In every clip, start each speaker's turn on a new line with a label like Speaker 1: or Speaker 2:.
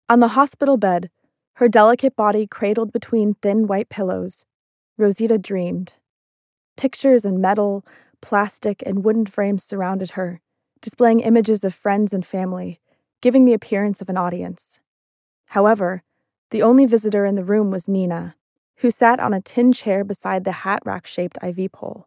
Speaker 1: On the hospital bed, her delicate body cradled between thin white pillows, Rosita dreamed. Pictures in metal, plastic, and wooden frames surrounded her, displaying images of friends and family, giving the appearance of an audience. However, the only visitor in the room was Nina, who sat on a tin chair beside the hat rack-shaped IV pole.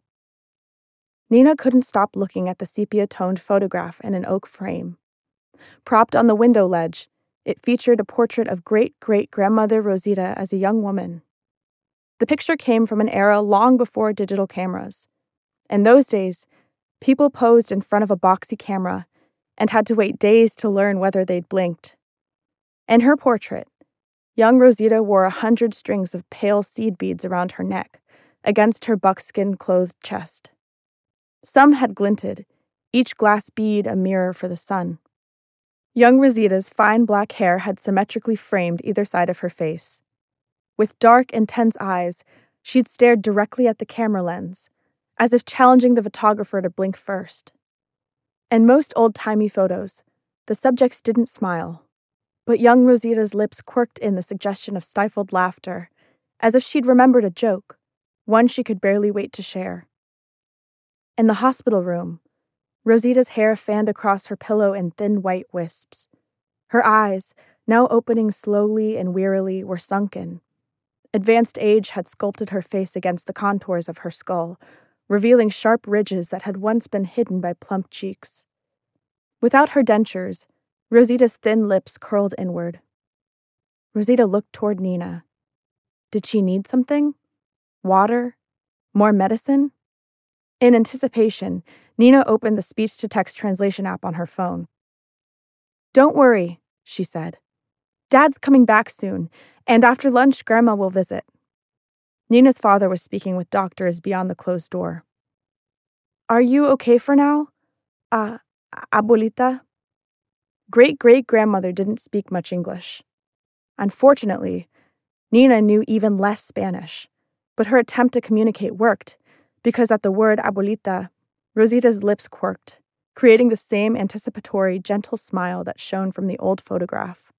Speaker 1: Nina couldn't stop looking at the sepia-toned photograph in an oak frame. Propped on the window ledge, it featured a portrait of great-great-grandmother Rosita as a young woman. The picture came from an era long before digital cameras. In those days, people posed in front of a boxy camera and had to wait days to learn whether they'd blinked. In her portrait, young Rosita wore 100 strings of pale seed beads around her neck, against her buckskin-clothed chest. Some had glinted, each glass bead a mirror for the sun. Young Rosita's fine black hair had symmetrically framed either side of her face. With dark, intense eyes, she'd stared directly at the camera lens, as if challenging the photographer to blink first. In most old-timey photos, the subjects didn't smile, but young Rosita's lips quirked in the suggestion of stifled laughter, as if she'd remembered a joke, one she could barely wait to share. In the hospital room, Rosita's hair fanned across her pillow in thin white wisps. Her eyes, now opening slowly and wearily, were sunken. Advanced age had sculpted her face against the contours of her skull, revealing sharp ridges that had once been hidden by plump cheeks. Without her dentures, Rosita's thin lips curled inward. Rosita looked toward Nina. Did she need something? Water? More medicine? In anticipation, Nina opened the speech-to-text translation app on her phone. "Don't worry," she said. "Dad's coming back soon, and after lunch, Grandma will visit." Nina's father was speaking with doctors beyond the closed door. "Are you okay for now? Abuelita?" Great-great-grandmother didn't speak much English. Unfortunately, Nina knew even less Spanish, but her attempt to communicate worked, because at the word abuelita, Rosita's lips quirked, creating the same anticipatory, gentle smile that shone from the old photograph.